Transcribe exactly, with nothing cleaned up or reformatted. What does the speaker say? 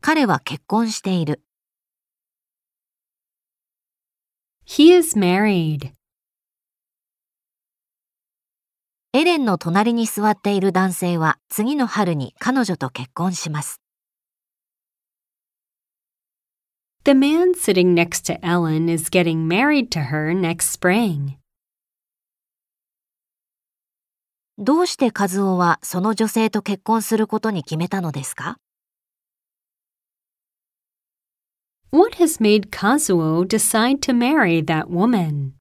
彼は結婚している。 He is married. エレンの隣に座っている男性は次の春に彼女と結婚します。 The man sitting next to Ellen is getting married to her next spring. どうしてカズオはその女性と結婚することに決めたのですか？ What has made Kazuo decide to marry that woman?